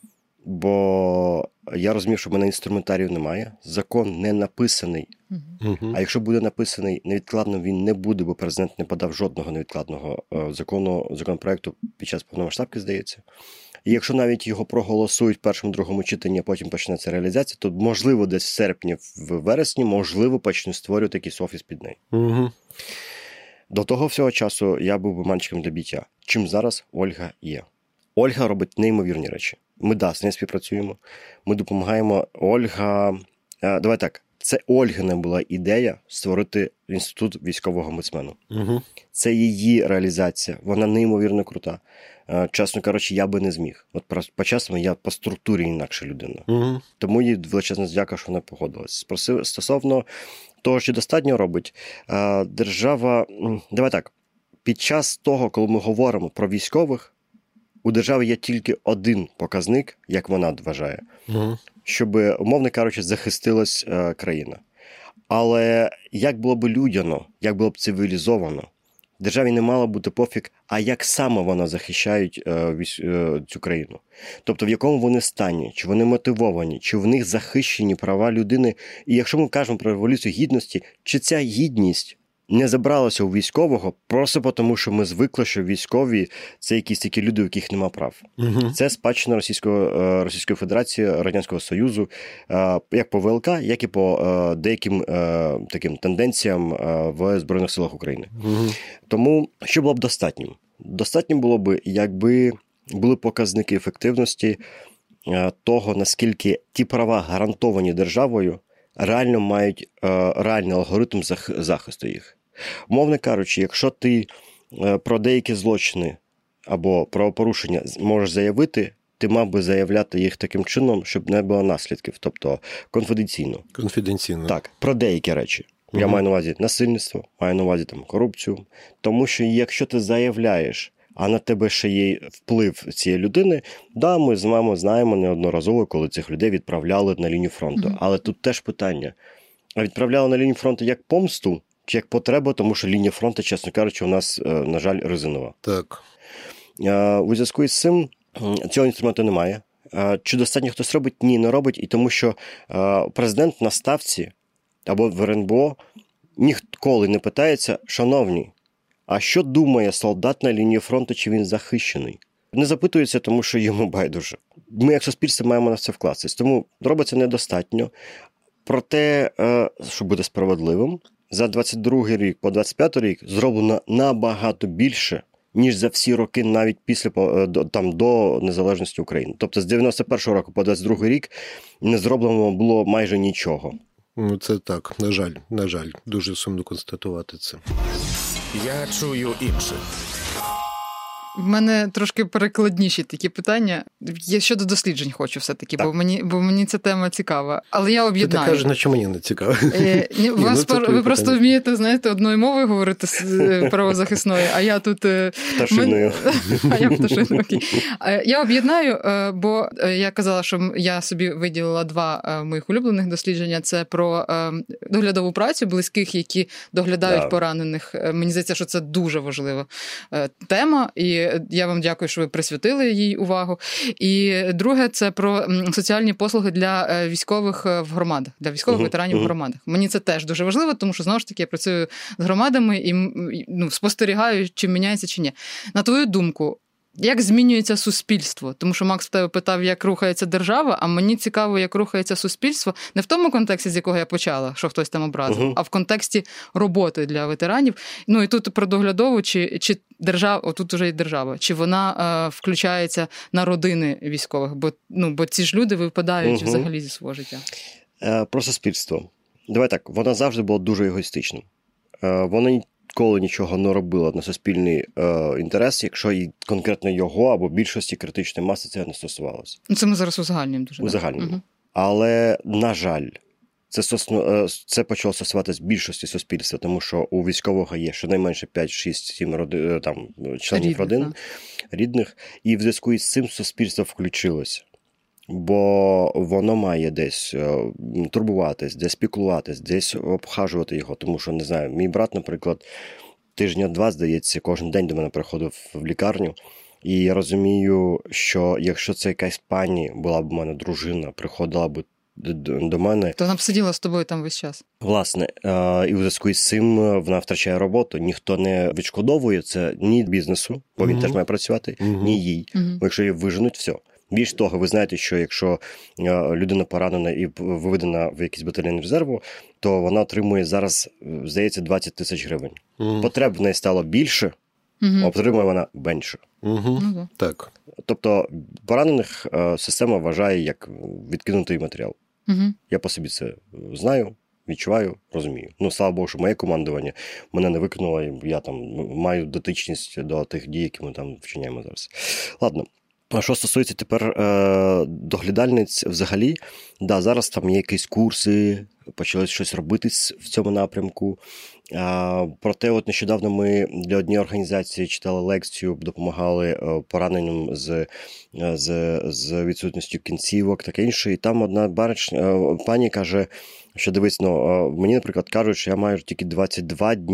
бо я розумів, що в мене інструментарію немає. Закон не написаний. Uh-huh. А якщо буде написаний невідкладно, він не буде, бо президент не подав жодного невідкладного закону, законопроекту під час повномасштабки, здається. І якщо навіть його проголосують в першому, другому читанні, а потім почнеться реалізація, то, можливо, десь в серпні, в вересні, можливо, почнуть створювати якийсь офіс під неї. Угу. До того всього часу я був би мальчиком для биття. Чим зараз Ольга є. Ольга робить неймовірні речі. Ми, да, з нею співпрацюємо, ми допомагаємо. Ольга... Давай так, це Ольгина була ідея створити інститут військового омбудсмена. Угу. Це її реалізація. Вона неймовірно крута. Чесно кажучи, я би не зміг. От по-чесному, я по структурі інакша людина. Угу. Тому їй величезна дяка, що вона погодилась. Спросив, стосовно того, що достатньо робить, держава... Давай так, під час того, коли ми говоримо про військових, у держави є тільки один показник, як вона вважає, угу. щоб, умовно кажучи, захистилась країна. Але як було б людяно, як було б цивілізовано, Державі не мало бути пофіг, а як саме вони захищають е, е, цю країну. Тобто в якому вони стані, чи вони мотивовані, чи в них захищені права людини. І якщо ми кажемо про революцію гідності, чи ця гідність не забралася у військового просто тому, що ми звикли, що військові – це якісь такі люди, у яких нема прав. Угу. Це спадщина Російської, Російської Федерації, Радянського Союзу, як по ВЛК, як і по деяким таким тенденціям в Збройних силах України. Угу. Тому що було б достатнім? Достатньо було б, якби були показники ефективності того, наскільки ті права, гарантовані державою, реально мають е, реальний алгоритм зах- захисту їх. Мовно кажучи, якщо ти е, про деякі злочини або правопорушення можеш заявити, ти мав би заявляти їх таким чином, щоб не було наслідків, тобто конфіденційно. Конфіденційно. Так, про деякі речі. Угу. Я маю на увазі насильництво, маю на увазі там, корупцію. Тому що якщо ти заявляєш, а на тебе ще є вплив цієї людини, да, ми з вами знаємо неодноразово, коли цих людей відправляли на лінію фронту. Mm-hmm. Але тут теж питання. А відправляли на лінію фронту як помсту, чи як потребу, тому що лінія фронту, чесно кажучи, у нас, на жаль, резинова. Так. У зв'язку із цим цього інструменту немає. Чи достатньо хтось робить? Ні, не робить. І тому що президент на ставці або в РНБО ніколи не питається, шановні, а що думає солдат на лінії фронту, чи він захищений? Не запитується, тому що йому байдуже. Ми, як суспільство, маємо на це вкластись. Тому робиться недостатньо. Проте, щоб бути справедливим, за двадцять другий рік по двадцять п'ятий рік зроблено набагато більше, ніж за всі роки, навіть після там, до незалежності України. Тобто з дев'яносто першого року по двадцять другий рік не зроблено було майже нічого. Ну, це так, на жаль, на жаль. Дуже сумно констатувати це. Я чую інших. В мене трошки перекладніші такі питання. Я щодо досліджень хочу все-таки, бо мені, бо мені ця тема цікава. Але я об'єднаю. Ти кажеш, наче мені не цікаво. Е, ні, ні, вас ну, пар... Ви просто питання. Вмієте, знаєте, одною мовою говорити з правозахисною, а я тут... Пташиною. Мен... А я пташиною, окей. Я об'єднаю, бо я казала, що я собі виділила два моїх улюблених дослідження. Це про доглядову працю близьких, які доглядають да. поранених. Мені здається, що це дуже важлива тема, і я вам дякую, що ви присвятили їй увагу. І друге, це про соціальні послуги для військових в громадах, для військових uh-huh. ветеранів uh-huh. в громадах. Мені це теж дуже важливо, тому що, знову ж таки, я працюю з громадами і ну, спостерігаю, чи міняється, чи ні. На твою думку, як змінюється суспільство? Тому що Макс в тебе питав, як рухається держава, а мені цікаво, як рухається суспільство. Не в тому контексті, з якого я почала, що хтось там образив, uh-huh. а в контексті роботи для ветеранів. Ну і тут про доглядову, чи, чи держава, отут уже і держава, чи вона е, включається на родини військових, бо, ну, бо ці ж люди випадають uh-huh. взагалі зі свого життя. Е, про суспільство. Давай так, вона завжди була дуже егоїстичною. Е, вона ніколи нічого не робила на суспільний е, інтерес, якщо і конкретно його або більшості критичної маси це не стосувалося. Ну, це ми зараз узагальнюємо дуже. Узагальнюємо. Угу. Але, на жаль, це, сосну, це почало стосуватися більшості суспільства, тому що у військового є щонайменше п'ять, шість, сім роди, там, членів рідних, родин, а. рідних, і в зв'язку із цим суспільство включилося. Бо воно має десь турбуватись, десь піклуватись, десь обхажувати його. Тому що, не знаю, мій брат, наприклад, тижня два, здається, кожен день до мене приходив в лікарню. І я розумію, що якщо це якась пані, була б у мене дружина, приходила б до мене... То вона б сиділа з тобою там весь час. Власне. І в зв'язку із цим вона втрачає роботу. Ніхто не відшкодовує це ні бізнесу, бо він mm-hmm. теж має працювати, mm-hmm. ні їй. Mm-hmm. Бо якщо її виженуть, все. Більш того, ви знаєте, що якщо людина поранена і виведена в якийсь батальйон резерву, то вона отримує зараз, здається, двадцять тисяч гривень. Mm-hmm. Потреб в неї стало більше, mm-hmm. а отримує вона менше. Mm-hmm. Mm-hmm. Так. Тобто поранених система вважає як відкинутий матеріал. Mm-hmm. Я по собі це знаю, відчуваю, розумію. Ну, слава Богу, що моє командування мене не викинуло, я там маю дотичність до тих дій, які ми там вчиняємо зараз. Ладно. А що стосується тепер е, доглядальниць взагалі, да, зараз там є якісь курси, почали щось робити в цьому напрямку. А, проте от нещодавно ми для однієї організації читали лекцію, допомагали пораненим з, з, з відсутністю кінцівок, таке інше. І там одна барич, пані каже, що дивись, ну, мені, наприклад, кажуть, що я маю тільки двадцять два дні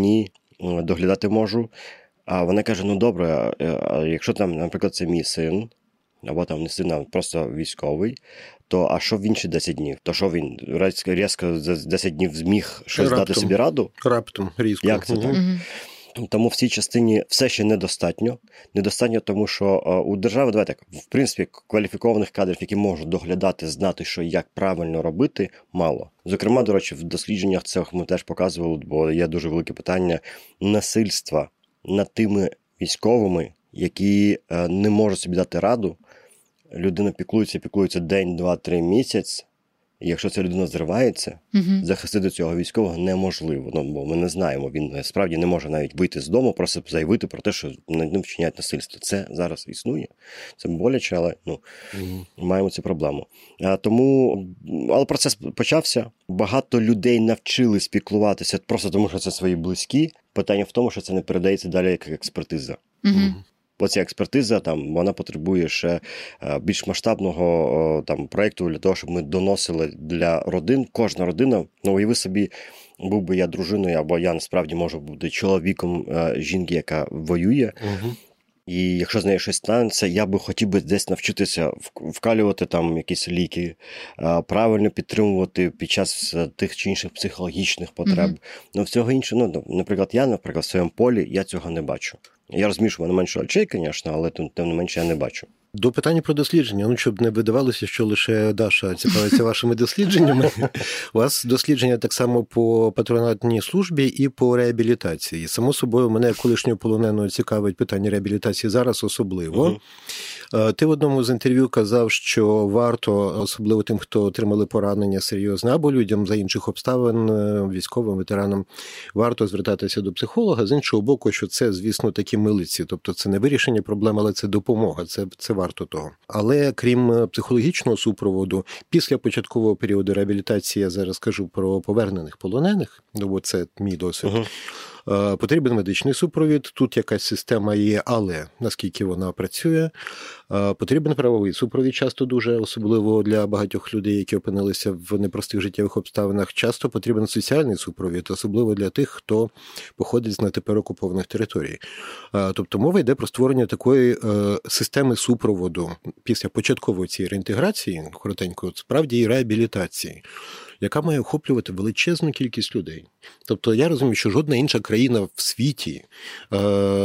доглядати можу. А вона каже, ну добре, а якщо там, наприклад, це мій син, або там не син, а просто військовий, то а що в інші десять днів? То що він різко за десять днів зміг щось раптом, дати собі раду? Раптом, різко. Як це так? Угу. Тому в цій частині все ще недостатньо. Недостатньо, тому що у держави, давайте так, в принципі, кваліфікованих кадрів, які можуть доглядати, знати, що і як правильно робити, мало. Зокрема, до речі, в дослідженнях цих ми теж показували, бо є дуже велике питання насильства над тими військовими, які не можуть собі дати раду. Людина піклується, піклується день, два, три, місяць. І якщо ця людина зривається, uh-huh. захистити цього військового неможливо. Ну, бо ми не знаємо, він справді не може навіть вийти з дому, просто заявити про те, що над ним вчиняють насильство. Це зараз існує. Це боляче, але ну, uh-huh. маємо цю проблему. А, тому, але процес почався. Багато людей навчились піклуватися просто тому, що це свої близькі. Питання в тому, що це не передається далі як експертиза. Uh-huh. Бо ця експертиза, там, вона потребує ще більш масштабного там, проєкту для того, щоб ми доносили для родин. Кожна родина, ну, уяви собі, був би я дружиною, або я насправді можу бути чоловіком жінки, яка воює. Угу. І якщо з нею щось станеться, я би хотів би десь навчитися вкалювати там якісь ліки, правильно підтримувати під час тих чи інших психологічних потреб. Mm-hmm. Ну, всього іншого, ну, наприклад, я, наприклад, в своєму полі, я цього не бачу. Я розумію, що в мене менше очей, звісно, але тим не менше я не бачу. До питання про дослідження. Ну, щоб не видавалося, що лише Даша цікавиться вашими дослідженнями. У вас дослідження так само по патронатній службі і по реабілітації. Само собою, мене колишнього полоненого цікавить питання реабілітації зараз особливо. Угу. Ти в одному з інтерв'ю казав, що варто, особливо тим, хто отримали поранення серйозне, або людям за інших обставин, військовим, ветеранам, варто звертатися до психолога. З іншого боку, що це, звісно, такі милиці. Тобто це не вирішення проблем, але це допомога, це, це варто того. Але крім психологічного супроводу, після початкового періоду реабілітації, я зараз кажу про повернених полонених, бо це мій досвід, uh-huh. Потрібен медичний супровід, тут якась система є, але наскільки вона працює. Потрібен правовий супровід, часто дуже, особливо для багатьох людей, які опинилися в непростих життєвих обставинах. Часто потрібен соціальний супровід, особливо для тих, хто походить з на тепер окупованих територій. Тобто мова йде про створення такої системи супроводу після початкової цієї реінтеграції, коротенько, справді і реабілітації, яка має охоплювати величезну кількість людей. Тобто я розумію, що жодна інша країна в світі е,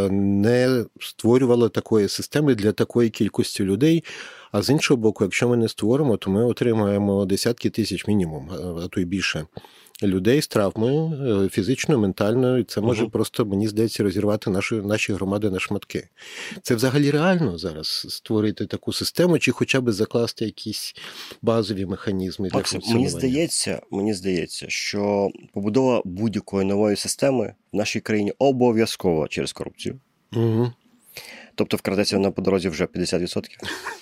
не створювала такої системи для такої кількості людей, а з іншого боку, якщо ми не створимо, то ми отримаємо десятки тисяч мінімум, а то й більше, людей з травмою фізичною, ментальною, і це може uh-huh. просто, мені здається, розірвати наші, наші громади на шматки. Це взагалі реально зараз створити таку систему, чи хоча б закласти якісь базові механізми для функціонування? Мені здається, мені здається, що побудова будь-якої нової системи в нашій країні обов'язково через корупцію. Uh-huh. Тобто вкрадеться на по дорозі вже п'ятдесят відсотків.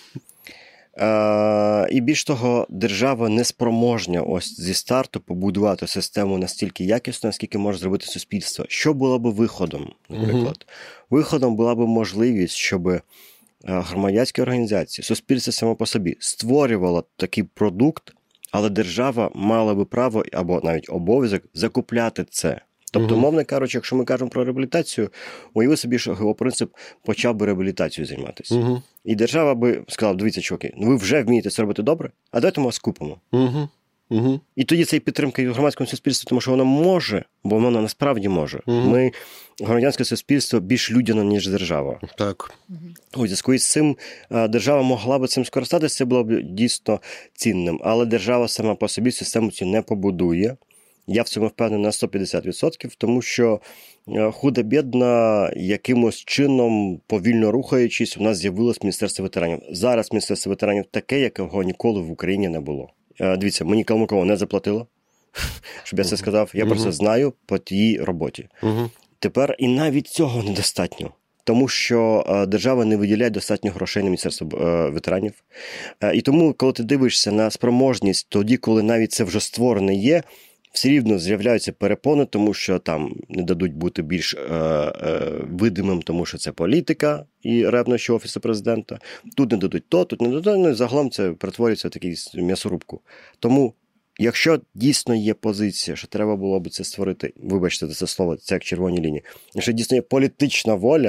Uh, і більш того, держава не спроможня ось зі старту побудувати систему настільки якісно, наскільки може зробити суспільство. Що було б виходом, наприклад? Uh-huh. Виходом була б можливість, щоб громадянські організації, суспільство само по собі створювало такий продукт, але держава мала би право або навіть обов'язок закупляти це. Тобто, мовно кажучи, якщо ми кажемо про реабілітацію, уяви собі, що його принцип почав би реабілітацією займатися. Uh-huh. І держава би сказала, дивіться, чуваки, ну ви вже вмієте це робити добре, а давайте ми вас купимо. Uh-huh. Uh-huh. І тоді це і підтримка і громадського суспільства, тому що воно може, бо воно насправді може. Uh-huh. Ми, громадянське суспільство, більш людяне, ніж держава. Так. Uh-huh. У зв'язку із цим держава могла б цим скористатися, це було б дійсно цінним. Але держава сама по собі систему цю не побудує. Я в цьому впевнений на сто п'ятдесят відсотків, тому що худо-бідно, якимось чином, повільно рухаючись, у нас з'явилось Міністерство ветеранів. Зараз Міністерство ветеранів таке, якого ніколи в Україні не було. Дивіться, мені Калмикова не заплатило, щоб я це сказав. Я про це знаю по тій роботі. Тепер і навіть цього недостатньо. Тому що держава не виділяє достатньо грошей на Міністерство ветеранів. І тому, коли ти дивишся на спроможність, тоді, коли навіть це вже створене є, все рівно з'являються перепони, тому що там не дадуть бути більш е, е, видимим, тому що це політика і ревнощі Офісу президента. Тут не дадуть то, тут не дадуть, ну і загалом це перетворюється в такий м'ясорубку. Тому Якщо дійсно є позиція, що треба було б це створити, вибачте за це слово, це як червоні лінії, якщо дійсно є політична воля,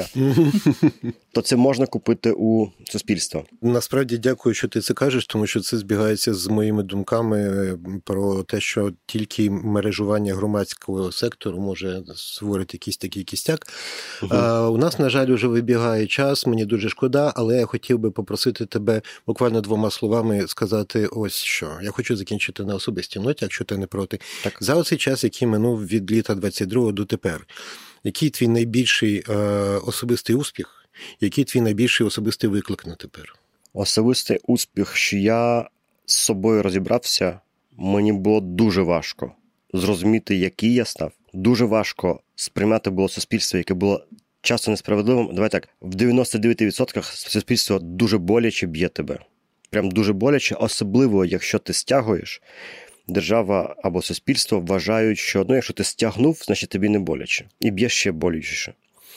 то це можна купити у суспільства. Насправді дякую, що ти це кажеш, тому що це збігається з моїми думками про те, що тільки мережування громадського сектору може створити якийсь такий кістяк. Угу. А, у нас, на жаль, вже вибігає час, мені дуже шкода, але я хотів би попросити тебе буквально двома словами сказати ось що. Я хочу закінчити на особистій ноті, якщо ти не проти. Так. За оцей час, який минув від літа двадцять другого до тепер, який твій найбільший е, особистий успіх, який твій найбільший особистий виклик на тепер? Особистий успіх, що я з собою розібрався, мені було дуже важко зрозуміти, який я став. Дуже важко сприймати було суспільство, яке було часто несправедливим. Давай так, в дев'яносто дев'ять відсотків суспільство дуже боляче б'є тебе. Прям дуже боляче, особливо, якщо ти стягуєш, держава або суспільство вважають, що ну, якщо ти стягнув, значить тобі не боляче. І б'є ще болячіше.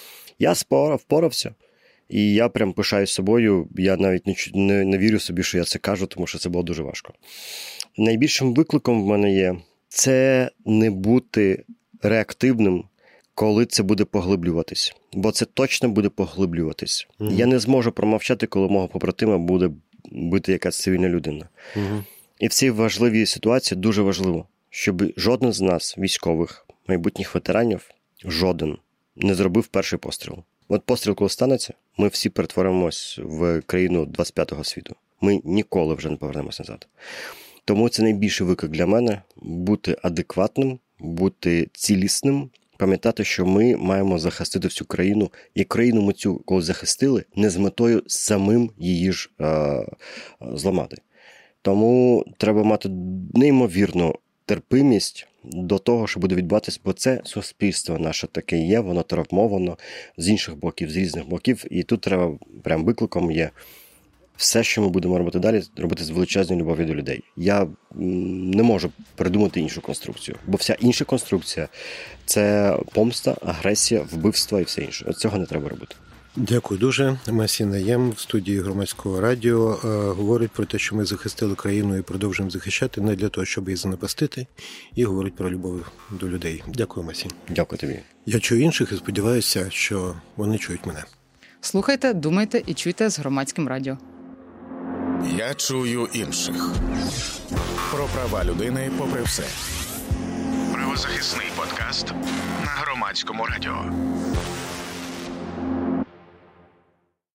Я впорався, і я прям пишаюсь собою, я навіть не, не, не вірю собі, що я це кажу, тому що це було дуже важко. Найбільшим викликом в мене є це не бути реактивним, коли це буде поглиблюватись. Бо це точно буде поглиблюватись. Mm-hmm. Я не зможу промовчати, коли мого побратима буде бути якась цивільна людина. Mm-hmm. І в цій важливій ситуації дуже важливо, щоб жоден з нас, військових, майбутніх ветеранів, жоден не зробив перший постріл. От постріл, коли станеться, ми всі перетворимось в країну двадцять п'ятого світу. Ми ніколи вже не повернемось назад. Тому це найбільший виклик для мене – бути адекватним, бути цілісним, пам'ятати, що ми маємо захистити всю країну. І країну ми цю, коли захистили, не з метою самим її ж е- зламати. Тому треба мати неймовірну терпимість до того, що буде відбуватись, бо це суспільство наше таке є, воно травмовано з інших боків, з різних боків. І тут треба, прям викликом є все, що ми будемо робити далі, робити з величезною любов'ю до людей. Я не можу придумати іншу конструкцію, бо вся інша конструкція – це помста, агресія, вбивство і все інше. От цього не треба робити. Дякую дуже. Масій Наєм в студії Громадського радіо е, говорить про те, що ми захистили країну і продовжуємо захищати не для того, щоб її занапастити, і говорить про любов до людей. Дякую, Масій. Дякую тобі. Я чую інших і сподіваюся, що вони чують мене. Слухайте, думайте і чуйте з Громадським радіо. Я чую інших. Про права людини попри все. Правозахисний подкаст на Громадському радіо.